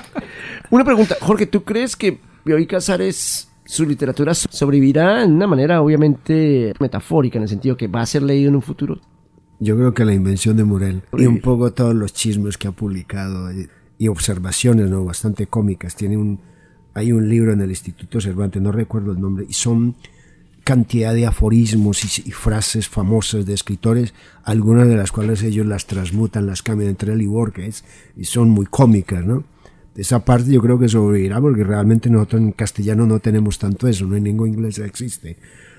Una pregunta, Jorge, ¿tú crees que Bioy Casares, su literatura sobrevivirá de una manera obviamente metafórica, en el sentido que va a ser leído en un futuro? Yo creo que la invención de Morel y un poco todos los chismes que ha publicado y, y observaciones, ¿no? Bastante cómicas. Tiene un, hay un libro en el Instituto Cervantes, no recuerdo el nombre, y son cantidad de aforismos y, y frases famosas de escritores, algunas de las cuales ellos las transmutan, las cambian entre él y Borges, y son muy cómicas, ¿no? De esa parte yo creo que sobrevivirá, porque realmente nosotros en castellano no tenemos tanto eso, no en ningún inglés existe.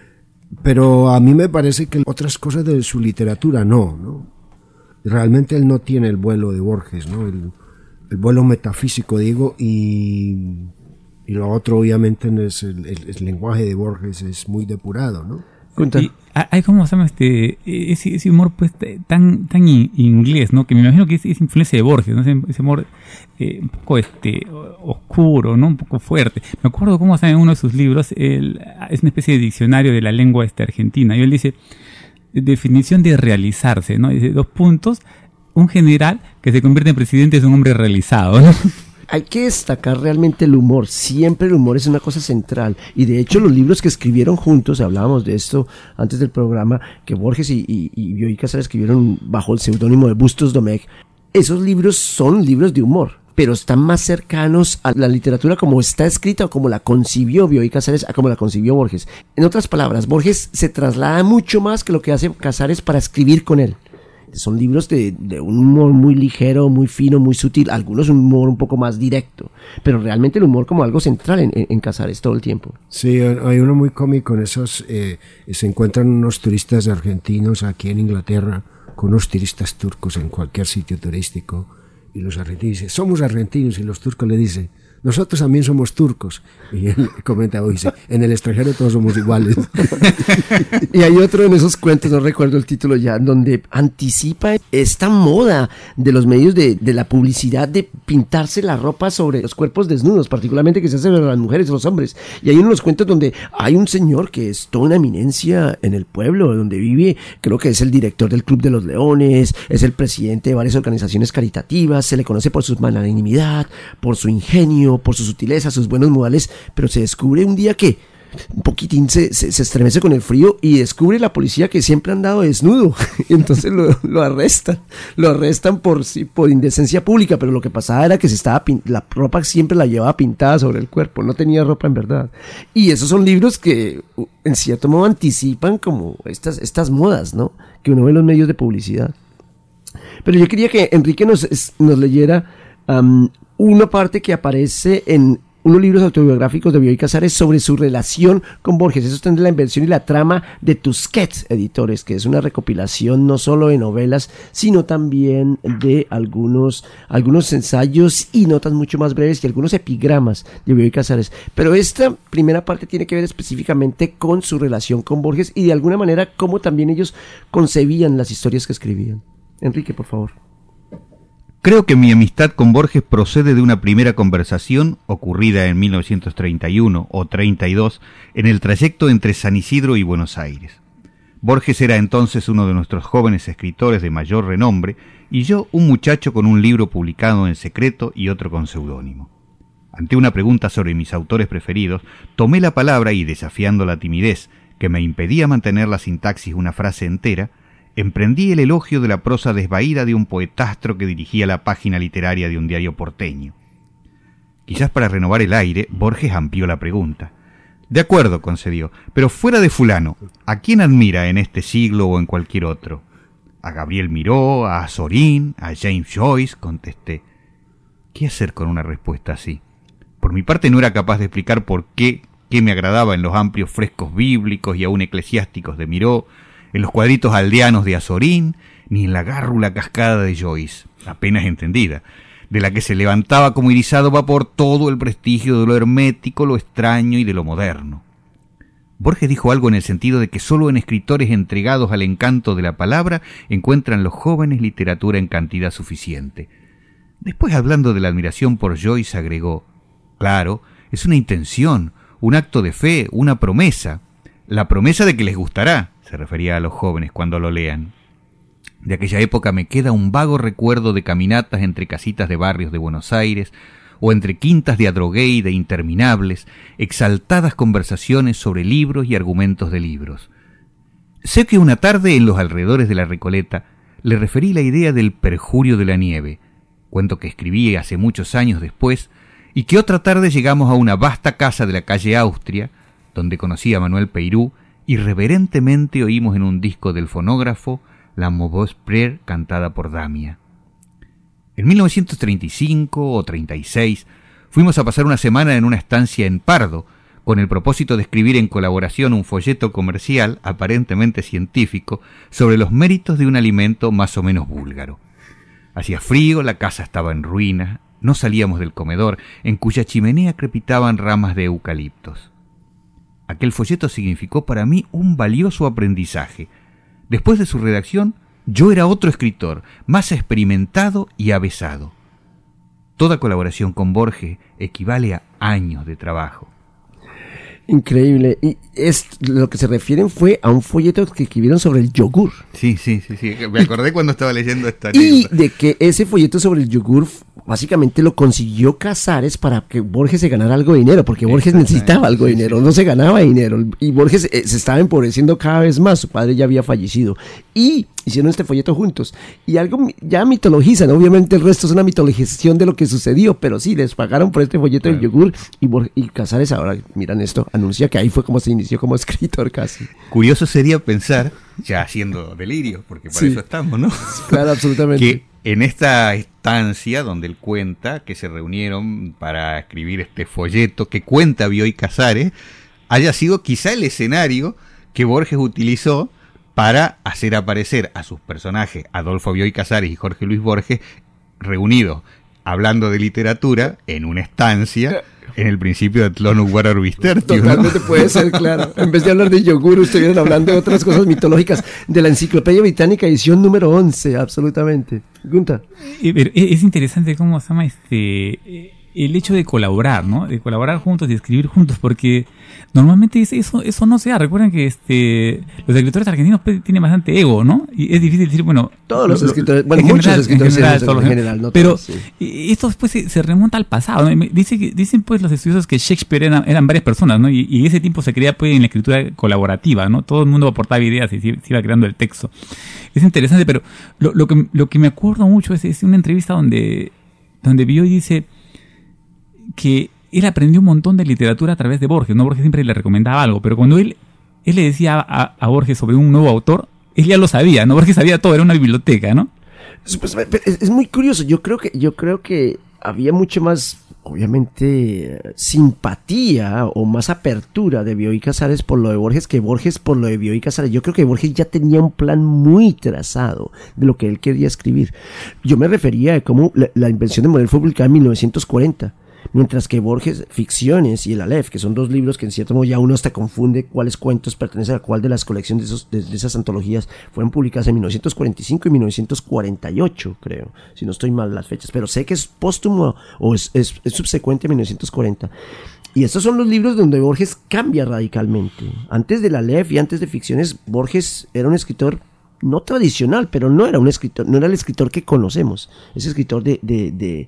Pero a mí me parece que otras cosas de su literatura no, ¿no? Realmente él no tiene el vuelo de Borges, ¿no? El, el vuelo metafísico, digo, y... Y lo otro, obviamente, es el, el, el lenguaje de Borges es muy depurado, ¿no? Y hay como se llama este ese, ese humor pues tan tan inglés, ¿no? Que me imagino que es, es influencia de Borges, ¿no? Ese, ese humor eh, un poco este oscuro, ¿no? Un poco fuerte. Me acuerdo cómo se llama en uno de sus libros, él, es una especie de diccionario de la lengua este argentina. Y él dice definición de realizarse, ¿no? Dice dos puntos, un general que se convierte en presidente es un hombre realizado, ¿no? Hay que destacar realmente el humor, siempre el humor es una cosa central, y de hecho los libros que escribieron juntos, hablábamos de esto antes del programa, que Borges y, y, y Bioy Casares escribieron bajo el seudónimo de Bustos Domecq, esos libros son libros de humor, pero están más cercanos a la literatura como está escrita o como la concibió Bioy Casares a como la concibió Borges. En otras palabras, Borges se traslada mucho más que lo que hace Casares para escribir con él. Son libros de, de un humor muy ligero, muy fino, muy sutil, algunos un humor un poco más directo, pero realmente el humor como algo central en, en, en Casares todo el tiempo. Sí, hay uno muy cómico en esos, eh, se encuentran unos turistas argentinos aquí en Inglaterra con unos turistas turcos en cualquier sitio turístico, y los argentinos dicen, somos argentinos, y los turcos le dicen, nosotros también somos turcos. Y él comenta, dice, en el extranjero todos somos iguales. Y hay otro en esos cuentos, no recuerdo el título ya, donde anticipa esta moda de los medios de, de la publicidad de pintarse la ropa sobre los cuerpos desnudos, particularmente que se hace sobre las mujeres y los hombres. Y hay uno de los cuentos donde hay un señor que es toda una eminencia en el pueblo donde vive, creo que es el director del Club de los Leones, es el presidente de varias organizaciones caritativas, se le conoce por su magnanimidad, por su ingenio, por su sutileza, sus buenos modales, pero se descubre un día que un poquitín se, se, se estremece con el frío y descubre la policía que siempre ha andado desnudo, y entonces lo, lo arrestan, lo arrestan por, sí, por indecencia pública, pero lo que pasaba era que se estaba pin- la ropa siempre la llevaba pintada sobre el cuerpo, no tenía ropa en verdad, y esos son libros que en cierto modo anticipan como estas, estas modas, ¿no? Que uno ve en los medios de publicidad. Pero yo quería que Enrique nos, nos leyera um, una parte que aparece en unos libros autobiográficos de Bioy Casares sobre su relación con Borges. Eso está en La invención y la trama de Tusquets Editores, que es una recopilación no solo de novelas, sino también de algunos, algunos ensayos y notas mucho más breves y algunos epigramas de Bioy Casares. Pero esta primera parte tiene que ver específicamente con su relación con Borges y de alguna manera cómo también ellos concebían las historias que escribían. Enrique, por favor. Creo que mi amistad con Borges procede de una primera conversación ocurrida en mil novecientos treinta y uno o treinta y dos en el trayecto entre San Isidro y Buenos Aires. Borges era entonces uno de nuestros jóvenes escritores de mayor renombre y yo un muchacho con un libro publicado en secreto y otro con seudónimo. Ante una pregunta sobre mis autores preferidos, tomé la palabra y, desafiando la timidez que me impedía mantener la sintaxis de una frase entera, emprendí el elogio de la prosa desvaída de un poetastro que dirigía la página literaria de un diario porteño. Quizás para renovar el aire, Borges amplió la pregunta. De acuerdo, concedió, pero fuera de fulano, ¿a quién admira en este siglo o en cualquier otro? A Gabriel Miró, a Azorín, a James Joyce, contesté. ¿Qué hacer con una respuesta así? Por mi parte no era capaz de explicar por qué, qué me agradaba en los amplios frescos bíblicos y aún eclesiásticos de Miró, en los cuadritos aldeanos de Azorín, ni en la gárrula cascada de Joyce, apenas entendida, de la que se levantaba como irisado vapor todo el prestigio de lo hermético, lo extraño y de lo moderno. Borges dijo algo en el sentido de que solo en escritores entregados al encanto de la palabra encuentran los jóvenes literatura en cantidad suficiente. Después, hablando de la admiración por Joyce, agregó, claro, es una intención, un acto de fe, una promesa, la promesa de que les gustará. Se refería a los jóvenes cuando lo lean. De aquella época me queda un vago recuerdo de caminatas entre casitas de barrios de Buenos Aires o entre quintas de adrogué de interminables, exaltadas conversaciones sobre libros y argumentos de libros. Sé que una tarde en los alrededores de la Recoleta le referí la idea del Perjurio de la nieve, cuento que escribí hace muchos años después, y que otra tarde llegamos a una vasta casa de la calle Austria, donde conocí a Manuel Peirú, y reverentemente oímos en un disco del fonógrafo la Mauvaise Prière cantada por Damia. En mil novecientos treinta y cinco o treinta y seis fuimos a pasar una semana en una estancia en Pardo, con el propósito de escribir en colaboración un folleto comercial aparentemente científico sobre los méritos de un alimento más o menos búlgaro. Hacía frío, la casa estaba en ruinas, no salíamos del comedor, en cuya chimenea crepitaban ramas de eucaliptos. Aquel folleto significó para mí un valioso aprendizaje. Después de su redacción, yo era otro escritor, más experimentado y avesado. Toda colaboración con Borges equivale a años de trabajo. Increíble. Y es, lo que se refieren fue a un folleto que escribieron sobre el yogur. Sí, sí, sí, sí. Me acordé cuando estaba leyendo esta anécdota. Y de que ese folleto sobre el yogur básicamente lo consiguió Casares para que Borges se ganara algo de dinero, porque Borges necesitaba algo de dinero, no se ganaba dinero, y Borges eh, se estaba empobreciendo cada vez más, su padre ya había fallecido, y hicieron este folleto juntos, y algo ya mitologizan, obviamente el resto es una mitologización de lo que sucedió, pero sí, les pagaron por este folleto del yogur, y, Borges, y Casares ahora, miran esto, anuncia que ahí fue como se inició como escritor casi. Curioso sería pensar, ya haciendo delirio, porque para sí, eso estamos, ¿no? Claro, absolutamente. Que en esta estancia donde él cuenta que se reunieron para escribir este folleto que cuenta Bioy Casares, haya sido quizá el escenario que Borges utilizó para hacer aparecer a sus personajes, Adolfo Bioy Casares y Jorge Luis Borges, reunidos hablando de literatura en una estancia en el principio de Tlonu Guararubister. Totalmente, ¿no? Puede ser, claro. En vez de hablar de yogur, estuvieron hablando de otras cosas mitológicas, de la Enciclopedia Británica, edición número once, absolutamente. Gunta. Es interesante cómo se llama este el hecho de colaborar, ¿no? De colaborar juntos y escribir juntos, porque normalmente eso eso no se da. Recuerden que este los escritores argentinos tienen bastante ego, ¿no? Y es difícil decir, bueno, todos los escritores, bueno, muchos general, escritores en general, en general, no pero todos, sí. Esto después se, se remonta al pasado, ¿no? Dice que, dicen pues los estudiosos que Shakespeare eran, eran varias personas, ¿no? Y, y ese tiempo se creía pues en la escritura colaborativa, ¿no? Todo el mundo aportaba ideas y se, se iba creando el texto. Es interesante, pero lo, lo que lo que me acuerdo mucho es, es una entrevista donde donde Bioy dice que él aprendió un montón de literatura a través de Borges, ¿no? Borges siempre le recomendaba algo, pero cuando él, él le decía a, a Borges sobre un nuevo autor, él ya lo sabía, ¿no? Borges sabía todo, era una biblioteca, ¿no? Pues, es, es muy curioso. Yo creo que, yo creo que había mucho más, obviamente, simpatía o más apertura de Bioy Casares por lo de Borges que Borges por lo de Bioy Casares. Yo creo que Borges ya tenía un plan muy trazado de lo que él quería escribir. Yo me refería a cómo la, la invención de Morel fue publicada en mil novecientos cuarenta. Mientras que Borges, Ficciones y El Aleph, que son dos libros que en cierto modo ya uno hasta confunde cuáles cuentos pertenecen a cuál de las colecciones de, esos, de, de esas antologías, fueron publicadas en mil novecientos cuarenta y cinco y mil novecientos cuarenta y ocho, creo, si no estoy mal las fechas, pero sé que es póstumo o es, es, es subsecuente a mil novecientos cuarenta. Y estos son los libros donde Borges cambia radicalmente. Antes del Aleph y antes de Ficciones, Borges era un escritor no tradicional, pero no era un escritor, no era el escritor que conocemos, es escritor de... de, de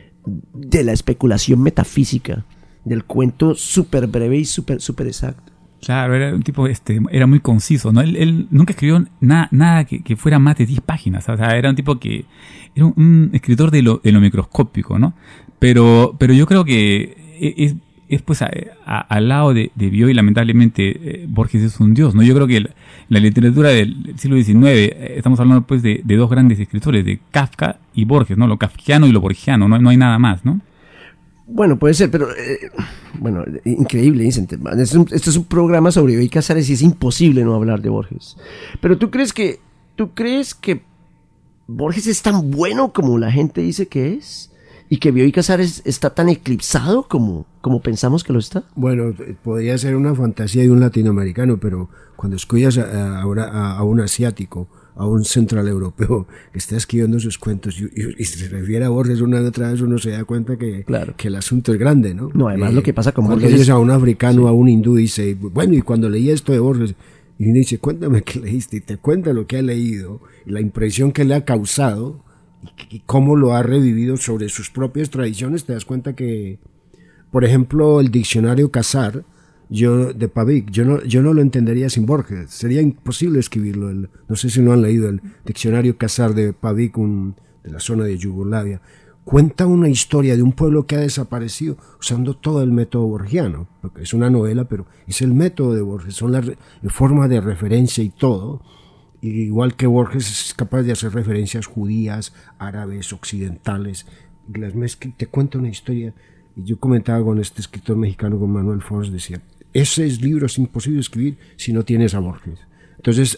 de la especulación metafísica, del cuento súper breve y súper super exacto. Claro, era un tipo, este, era muy conciso, ¿no? Él, él nunca escribió na, nada que, que fuera más de diez páginas, o sea, era un tipo que, era un, un escritor de lo, de lo microscópico, ¿no? Pero, pero yo creo que es, es pues, a, a, al lado de, de Bioy, lamentablemente, eh, Borges es un dios, ¿no? Yo creo que el, la literatura del siglo diecinueve, eh, estamos hablando pues de, de dos grandes escritores, de Kafka y Borges, ¿no? Lo kafkiano y lo borgiano, no, no hay nada más, ¿no? Bueno, puede ser, pero eh, bueno, increíble, dicen. Este es, un, este es un programa sobre Bioy Casares y es imposible no hablar de Borges. Pero tú crees que, tú crees que Borges es tan bueno como la gente dice que es, y que Bioy Casares está tan eclipsado como, como pensamos que lo está. Bueno, podría ser una fantasía de un latinoamericano, pero cuando escuchas a, a, a, a un asiático, a un central europeo que está escribiendo sus cuentos y, y, y se refiere a Borges una y otra vez, uno se da cuenta que, claro, que el asunto es grande, ¿no? No, además eh, lo que pasa con Borges... Cuando oyes a un africano, sí, a un hindú, dice, bueno, y cuando leí esto de Borges, y uno dice, cuéntame qué leíste, y te cuenta lo que ha leído, y la impresión que le ha causado, y, y cómo lo ha revivido sobre sus propias tradiciones, te das cuenta que, por ejemplo, el diccionario Casar, yo de Pavik, yo no, yo no lo entendería sin Borges, sería imposible escribirlo. El, no sé si no han leído el diccionario Casar de Pavik, un, de la zona de Yugoslavia. Cuenta una historia de un pueblo que ha desaparecido usando todo el método borgiano, porque es una novela, pero es el método de Borges, son las formas de referencia y todo. Y igual que Borges es capaz de hacer referencias judías, árabes, occidentales, las mezcla, te cuenta una historia. Y yo comentaba con este escritor mexicano, con Manuel Fons, decía, ese libro es imposible escribir si no tienes a Borges. Entonces,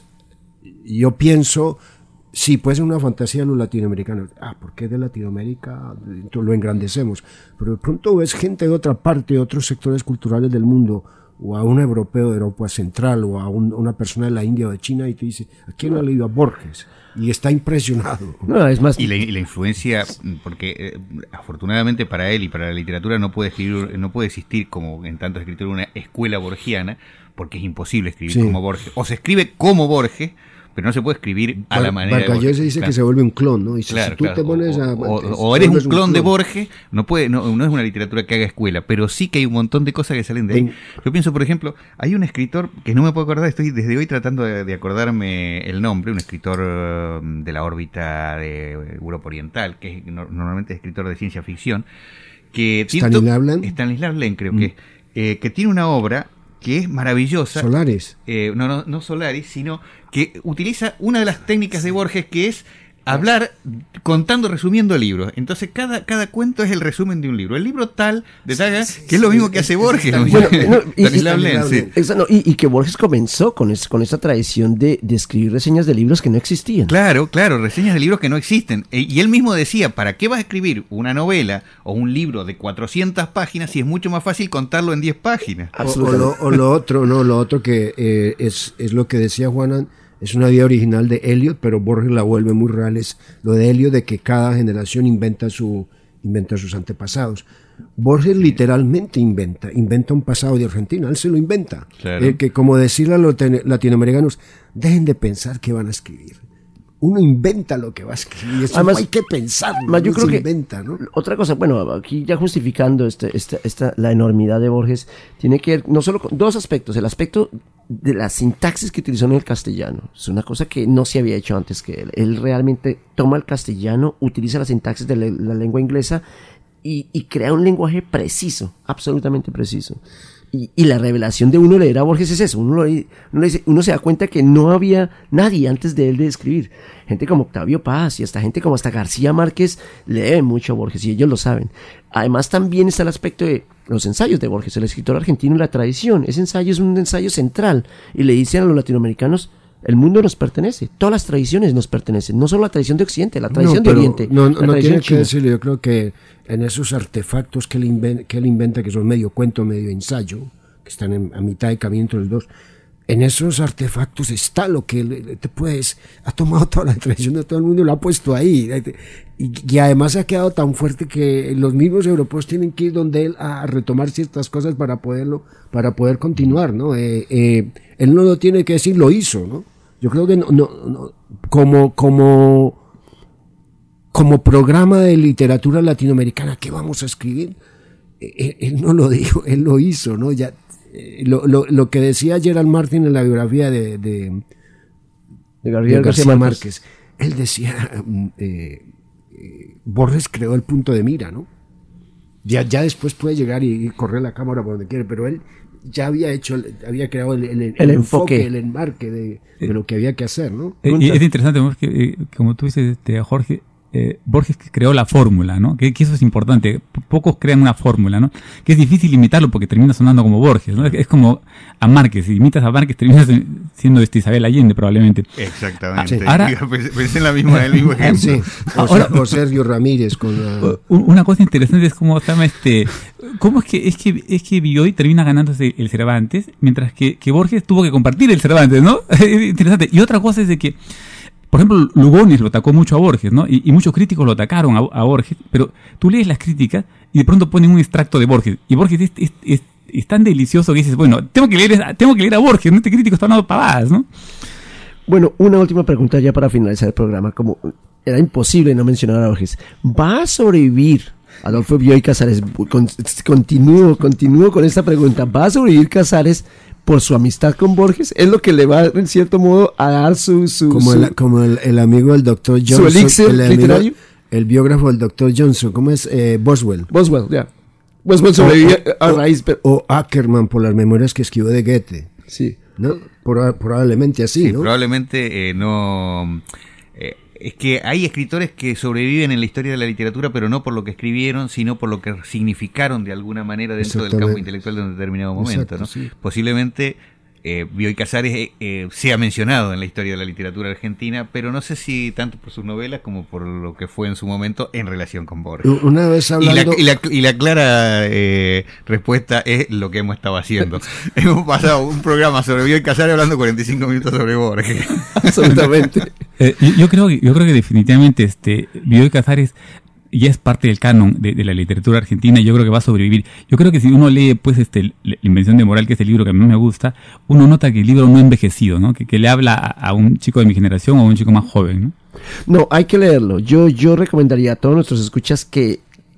yo pienso, sí, puede ser una fantasía de los latinoamericanos. Ah, ¿por qué de Latinoamérica? Entonces lo engrandecemos. Pero de pronto ves gente de otra parte, de otros sectores culturales del mundo, o a un europeo de Europa Central, o a un, una persona de la India o de China, y te dice, ¿a quién no ha leído a Borges? Y está impresionado. No, es más... Y la, y la influencia, porque eh, afortunadamente para él y para la literatura no puede escribir, no puede existir como en tantos escritores una escuela borgiana, porque es imposible escribir, sí, como Borges. O se escribe como Borges, pero no se puede escribir a la manera de Borges. Se dice, claro, que se vuelve un clon, ¿no? Y si, claro, si tú claro. te pones a... O, o, o eres un clon, un clon de Borges, no puede, no, no es una literatura que haga escuela, pero sí que hay un montón de cosas que salen de ahí. Yo pienso, por ejemplo, hay un escritor que no me puedo acordar, estoy desde hoy tratando de, de acordarme el nombre, un escritor de la órbita de Europa Oriental, que es, normalmente es escritor de ciencia ficción, que... Stanislav Lem. Stanislav Lem, creo mm. que, eh, que tiene una obra que es maravillosa. Solaris. Eh, no, no, no Solaris, sino que utiliza una de las técnicas de Borges, que es hablar contando, resumiendo libros. Entonces cada, cada cuento es el resumen de un libro. El libro tal, de tal, que es lo mismo que hace Borges. Bueno, no, y, y, sí. no, y, y que Borges comenzó con, es, con esa tradición de, de escribir reseñas de libros que no existían. Claro, claro, reseñas de libros que no existen. E, y él mismo decía, ¿para qué vas a escribir una novela o un libro de cuatrocientas páginas si es mucho más fácil contarlo en diez páginas? O, o, lo, o lo otro, no, lo otro que eh, es, es lo que decía Juanan. Es una idea original de Eliot, pero Borges la vuelve muy real. Es lo de Eliot, de que cada generación inventa, su, inventa sus antepasados. Borges literalmente inventa, inventa un pasado de Argentina, él se lo inventa. Claro. Eh, que como decirle a los latinoamericanos, dejen de pensar que van a escribir. Uno inventa lo que va a escribir, eso además, no hay que pensarlo, más yo creo se que inventa, ¿no? Otra cosa, bueno, aquí ya justificando este, esta, esta, la enormidad de Borges, tiene que ver no solo con dos aspectos, el aspecto de la sintaxis que utilizó en el castellano, es una cosa que no se había hecho antes que él, él realmente toma el castellano, utiliza la sintaxis de la, la lengua inglesa y, y crea un lenguaje preciso, absolutamente preciso. Y, y la revelación de uno leer a Borges es eso, uno, lo, uno, le dice, uno se da cuenta que no había nadie antes de él de escribir. Gente como Octavio Paz y hasta gente como hasta García Márquez leen mucho a Borges y ellos lo saben. Además también está el aspecto de los ensayos de Borges, el escritor argentino y la tradición. Ese ensayo es un ensayo central y le dicen a los latinoamericanos: el mundo nos pertenece, todas las tradiciones nos pertenecen, no solo la tradición de Occidente, la tradición no, de Oriente. No, no, la no tiene china. que decirlo, yo creo que en esos artefactos que él, inventa, que él inventa, que son medio cuento, medio ensayo, que están en, a mitad de camino entre los dos, en esos artefactos está lo que te puedes, ha tomado toda la tradición de todo el mundo y lo ha puesto ahí. Y, y además ha quedado tan fuerte que los mismos europeos tienen que ir donde él a retomar ciertas cosas para poderlo, para poder continuar, ¿no? Eh, eh, él no lo tiene que decir, lo hizo, ¿no? Yo creo que no, no, no, como, como, como programa de literatura latinoamericana, ¿qué vamos a escribir? Él, él no lo dijo, él lo hizo, ¿no? Ya, lo, lo, lo que decía Gerald Martin en la biografía de, de, de Gabriel García, García Márquez, él decía, eh, eh, Borges creó el punto de mira, ¿no? Ya, ya después puede llegar y, y correr la cámara por donde quiere, pero él ya había hecho, había creado el, el, el, el enfoque, enfoque, el enmarque de, de lo que había que hacer, ¿no? Eh, y es interesante, porque, eh, como tú dices, este, Jorge, eh, Borges creó la fórmula, ¿no? Que, que eso es importante. Pocos crean una fórmula, ¿no? Que es difícil imitarlo porque termina sonando como Borges, ¿no? Es, es como a Márquez. Si imitas a Márquez, terminas siendo este Isabel Allende, probablemente. Exactamente. Ah, ahora, pensé, pensé en la misma, el mismo ejemplo. Sí. O, ahora, o Sergio Ramírez con la... Una cosa interesante es cómo se llama este... ¿Cómo es que es que es que Bioy termina ganándose el Cervantes, mientras que, que Borges tuvo que compartir el Cervantes, ¿no? Es interesante. Y otra cosa es de que, por ejemplo, Lugones lo atacó mucho a Borges, ¿no? Y, y muchos críticos lo atacaron a, a Borges, pero tú lees las críticas y de pronto ponen un extracto de Borges. Y Borges es, es, es, es tan delicioso que dices, bueno, tengo que leer, tengo que leer a Borges, ¿no? Este crítico está hablando pavadas, ¿no? Bueno, una última pregunta ya para finalizar el programa. Como era imposible no mencionar a Borges, ¿va a sobrevivir Adolfo Bioy Casares? Con, continúo, continúo con esta pregunta. ¿Va a sobrevivir Casares por su amistad con Borges? ¿Es lo que le va, en cierto modo, a dar su... su como su, el, como el, el amigo del doctor Johnson. ¿Su elixir el amigo, literario? El biógrafo del doctor Johnson. ¿Cómo es? Eh, Boswell. Boswell, ya. Yeah. Boswell sobrevivió a raíz... Pero... O Ackerman por las memorias que escribió de Goethe. Sí. ¿No? Por, probablemente así, sí, ¿no? Probablemente eh, no... Eh, es que hay escritores que sobreviven en la historia de la literatura, pero no por lo que escribieron, sino por lo que significaron de alguna manera dentro del campo intelectual de un determinado momento. Exacto, ¿no? Sí. Posiblemente eh, Bioy Casares eh, eh, sea mencionado en la historia de la literatura argentina, pero no sé si tanto por sus novelas como por lo que fue en su momento en relación con Borges. Una vez hablando... Y la, y la, y la clara eh, respuesta es lo que hemos estado haciendo. Hemos pasado un programa sobre Bioy Casares hablando cuarenta y cinco minutos sobre Borges. Absolutamente. Eh, yo, yo creo que yo creo que definitivamente este Bioy Casares ya es parte del canon de, de la literatura argentina y yo creo que va a sobrevivir. Yo creo que si uno lee pues este La Invención de Moral, que es el libro que a mí me gusta, uno nota que el libro no ha envejecido, ¿no? Que, que le habla a, a un chico de mi generación o a un chico más joven, ¿no? No, hay que leerlo. Yo yo recomendaría a todos nuestros escuchas que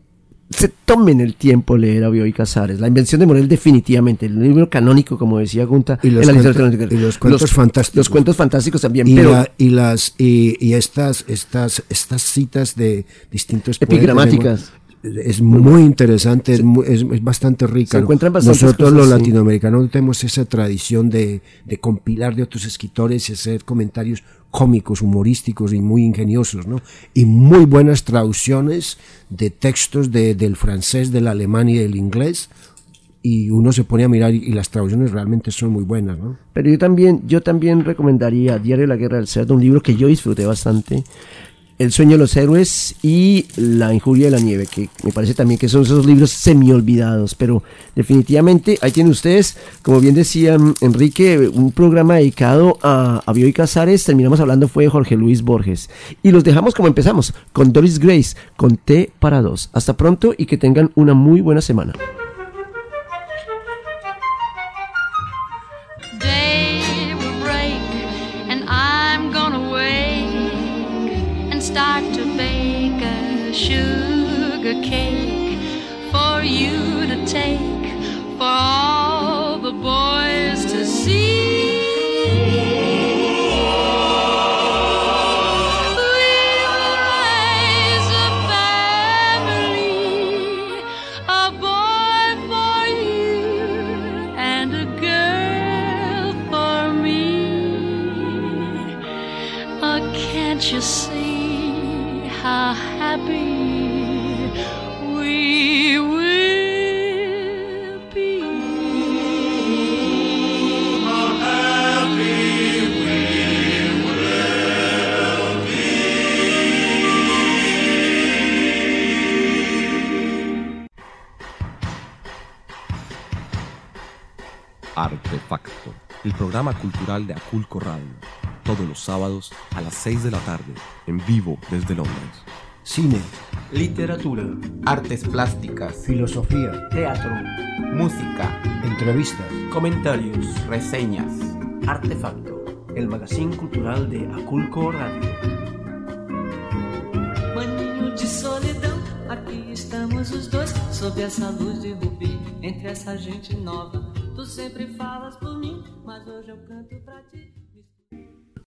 se tomen el tiempo leer a Bioy Casares. La Invención de Moral, definitivamente, el libro canónico, como decía Gunta, y los, la cuentos, y los cuentos los, fantásticos, los cuentos fantásticos también, y, pero la, y las y, y estas estas estas citas de distintos epigramáticas. Poetas, es muy interesante, es, muy, es, es bastante rica. Se encuentran bastantes Nosotros cosas, los sí. latinoamericanos tenemos esa tradición de, de compilar de otros escritores y hacer comentarios cómicos, humorísticos y muy ingeniosos, ¿no? Y muy buenas traducciones de textos de, del francés, del alemán y del inglés, y uno se pone a mirar y, y las traducciones realmente son muy buenas, ¿no? Pero yo también, yo también recomendaría Diario de la Guerra del Cerdo, un libro que yo disfruté bastante, El Sueño de los Héroes y La Injuria de la Nieve, que me parece también que son esos libros semi-olvidados, pero definitivamente ahí tienen ustedes, como bien decía Enrique, un programa dedicado a, a Bioy Casares. Terminamos hablando fue de Jorge Luis Borges y los dejamos como empezamos, con Doris Grace, con Té para dos. Hasta pronto y que tengan una muy buena semana. Start to bake a sugar cake for you to take, for all the boys to see. We'll raise a family, a boy for you Can't you see how happy we will be? How happy we will be. Artefacto, el programa cultural de Aculco Radio, todos los sábados a las seis de la tarde, en vivo desde Londres. Cine, literatura, artes plásticas, filosofía, teatro, música, entrevistas, comentarios. reseñas. Artefacto, el magazine cultural de Aculco Radio. Maninho de solidão, aqui estamos os dois, sob essa luz de rubi, entre essa gente nova. Tu sempre falas por mim, mas hoje eu canto pra ti.